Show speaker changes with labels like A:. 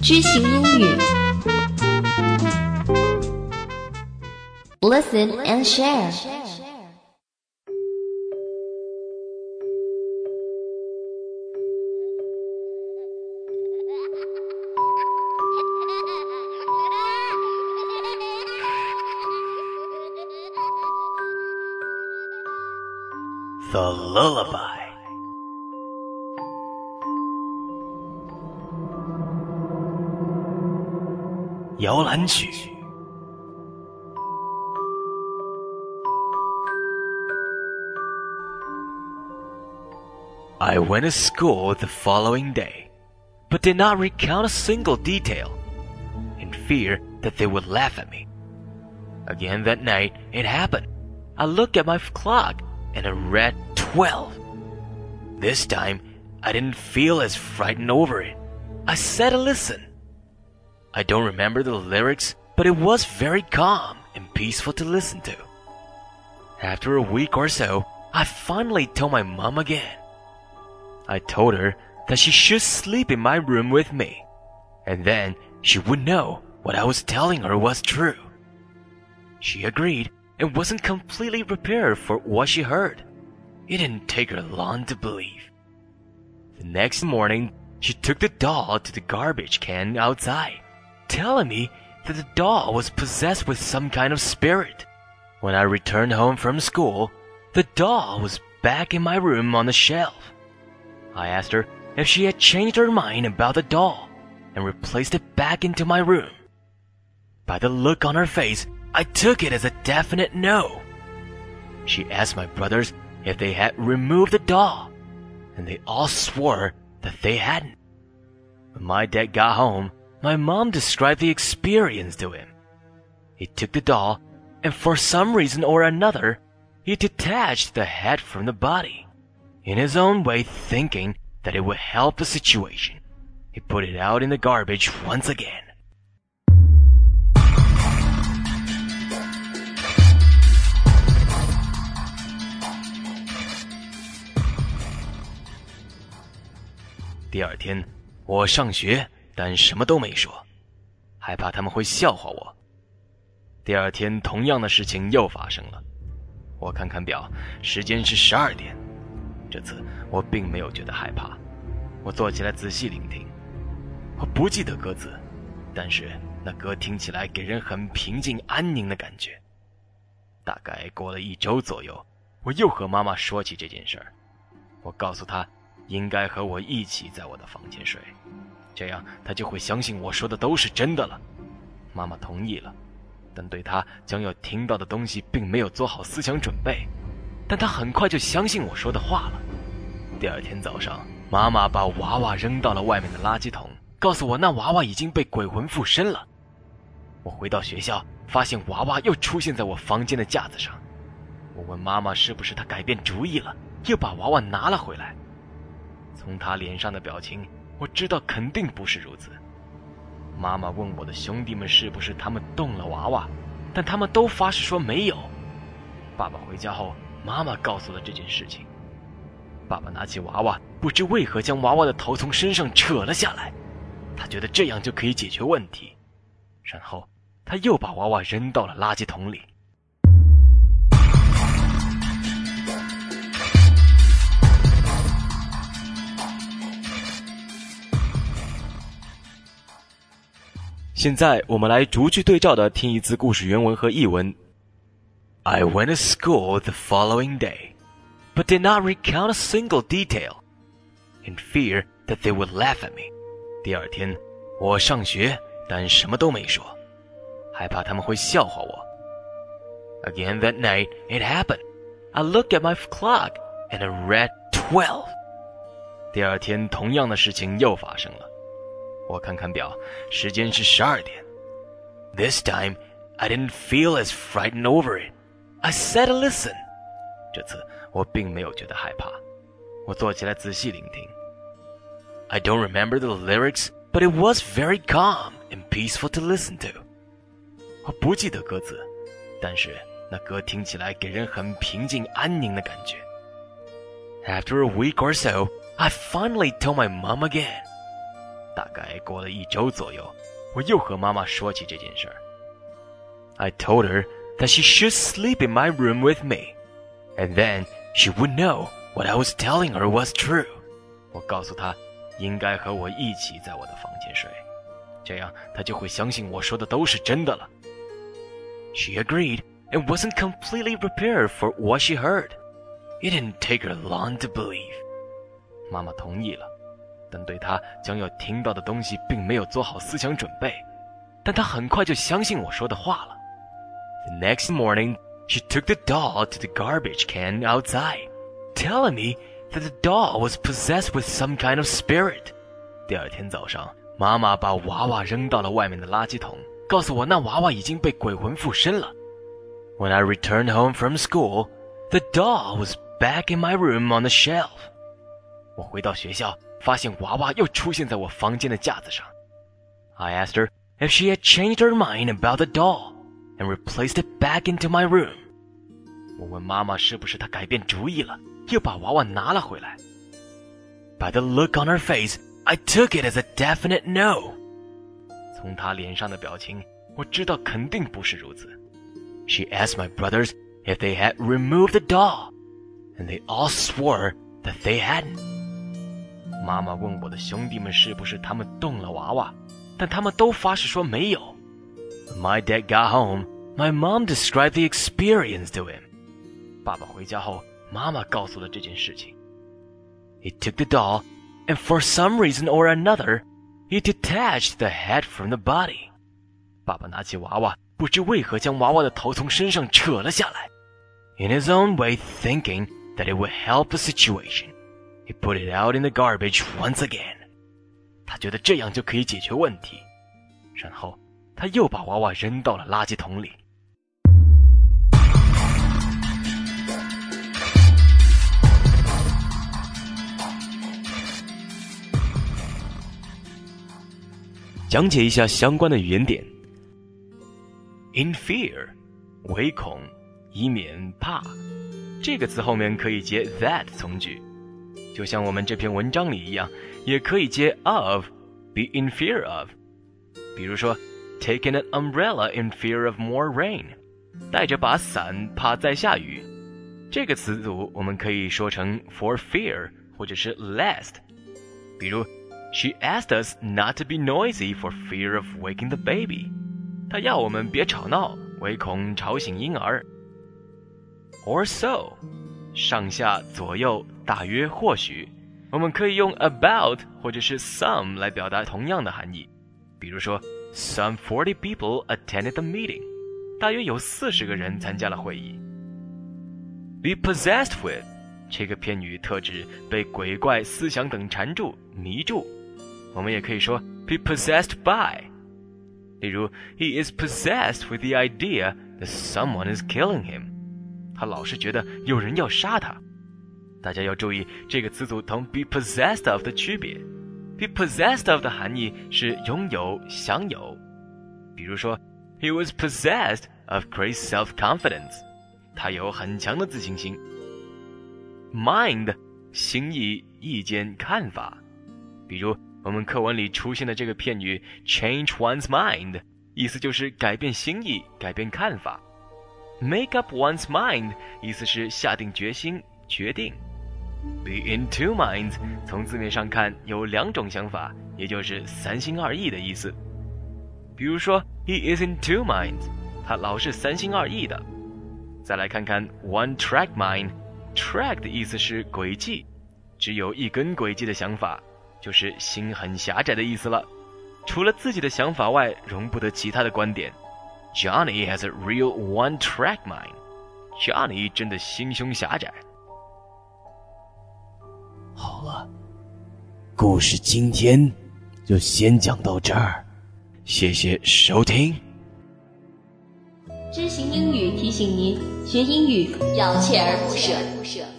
A: 知行英语 Listen and share.
B: The Lullaby.摇篮曲。I went to school the following day, but did not recount a single detail, in fear that they would laugh at me. Again that night, it happened. I looked at my clock, and it read 12. This time, I didn't feel as frightened over it. I sat and listened. I don't remember the lyrics, but it was very calm and peaceful to listen to. After a week or so, I finally told my mom again. I told her that she should sleep in my room with me, and then she would know what I was telling her was true. She agreed and wasn't completely prepared for what she heard. It didn't take her long to believe. The next morning, she took the doll to the garbage can outside, telling me that the doll was possessed with some kind of spirit. When I returned home from school, the doll was back in my room on the shelf. I asked her if she had changed her mind about the doll and replaced it back into my room. By the look on her face, I took it as a definite no. She asked my brothers if they had removed the doll, and they all swore that they hadn't. When my dad got home, my mom described the experience to him. He took the doll, and for some reason or another, he detached the head from the body. In his own way, thinking that it would help the situation, he put it out in the garbage once again.第二天，我上学，但什么都没说，害怕他们会笑话我。第二天，同样的事情又发生了。我看看表，时间是12点。这次我并没有觉得害怕，我坐起来仔细聆听。我不记得歌词，但是那歌听起来给人很平静安宁的感觉。大概过了1周左右，我又和妈妈说起这件事儿。我告诉她应该和我一起在我的房间睡，这样她就会相信我说的都是真的了。妈妈同意了，但对她将要听到的东西并没有做好思想准备，但她很快就相信我说的话了。第二天早上，妈妈把娃娃扔到了外面的垃圾桶，告诉我那娃娃已经被鬼魂附身了。我回到学校，发现娃娃又出现在我房间的架子上。我问妈妈是不是她改变主意了，又把娃娃拿了回来。从她脸上的表情，我知道肯定不是如此。妈妈问我的兄弟们是不是他们动了娃娃，但他们都发誓说没有。爸爸回家后，妈妈告诉了这件事情。爸爸拿起娃娃，不知为何将娃娃的头从身上扯了下来，他觉得这样就可以解决问题。然后他又把娃娃扔到了垃圾桶里。现在我们来逐句对照的听一次故事原文和译文。I went to school the following day, but did not recount a single detail, in fear that they would laugh at me. 第二天，我上学，但什么都没说，害怕他们会笑话我。Again that night, it happened. I looked at my clock, and it read 12. 第二天，同样的事情又发生了。我看看表，时间是12点。This time, I didn't feel as frightened over it. I sat and listened. 这次我并没有觉得害怕，我坐起来仔细聆听。I don't remember the lyrics, but it was very calm and peaceful to listen to. 我不记得歌词，但是那歌听起来给人很平静安宁的感觉。After a week or so, I finally told my mom again. 大概过了1周左右，我又和妈妈说起这件事儿。I told her that she should sleep in my room with me, and then she would know what I was telling her was true. 我告诉她应该和我一起在我的房间睡，这样她就会相信我说的都是真的了。She agreed and wasn't completely prepared for what she heard. It didn't take her long to believe. 妈妈同意了，但对她将要听到的东西并没有做好思想准备，但她很快就相信我说的话了。The next morning, she took the doll to the garbage can outside, telling me that the doll was possessed with some kind of spirit. 第二天早上，妈妈把娃娃扔到了外面的垃圾桶，告诉我那娃娃已经被鬼魂附身了。When I returned home from school, the doll was back in my room on the shelf. 我回到学校，发现娃娃又出现在我房间的架子上。I asked her if she had changed her mind about the doll and replaced it back into my room. 我问妈妈是不是她改变主意了，又把娃娃拿了回来。By the look on her face, I took it as a definite no. 从她脸上的表情，我知道肯定不是如此。She asked my brothers if they had removed the doll, and they all swore that they hadn't. 妈妈问我的兄弟们是不是他们动了娃娃，但他们都发誓说没有。When my dad got home, my mom described the experience to him. 爸爸回家后，妈妈告诉了这件事情。He took the doll, and for some reason or another, he detached the head from the body. 爸爸拿起娃娃，不知为何将娃娃的头从身上扯了下来。In his own way, thinking that it would help the situation, he put it out in the garbage once again. 他觉得这样就可以解决问题，然后他又把娃娃扔到了垃圾桶里。讲解一下相关的语言点。In fear, 唯恐，以免怕。这个词后面可以接 that 从句，就像我们这篇文章里一样，也可以接 of, be in fear of。比如说 taking an umbrella in fear of more rain, 带着把伞怕再下雨。这个词组我们可以说成 for fear 或者是 lest。比如She asked us not to be noisy for fear of waking the baby. 她要我们别吵闹，唯恐吵醒婴儿。Or so, 上下左右大约或许，我们可以用 about 或者是 some 来表达同样的含义。比如说 Some 40 people attended the meeting. 大约有40个人参加了会议。Be possessed with, 这个片语特指被鬼怪思想等缠住迷住。我们也可以说 be possessed by. 例如 He is possessed with the idea that someone is killing him. 他老是觉得有人要杀他。大家要注意这个词组同 be possessed of 的区别。be possessed of 的含义是拥有享有。比如说 He was possessed of great self-confidence. 他有很强的自信心。Mind, 心意、意见、看法。比如我们课文里出现的这个片语 change one's mind, 意思就是改变心意，改变看法。Make up one's mind, 意思是下定决心，决定。Be in two minds, 从字面上看有2种想法，也就是三心二意的意思。比如说 He is in two minds, 他老是三心二意的。再来看看 one track mind, track 的意思是轨迹，只有一根轨迹的想法，就是心很狭窄的意思了，除了自己的想法外容不得其他的观点。 Johnny has a real one-track mind. Johnny 真的心胸狭窄。好了，故事今天就先讲到这儿，谢谢收听。
A: 知行英语提醒您，学英语要锲而不舍。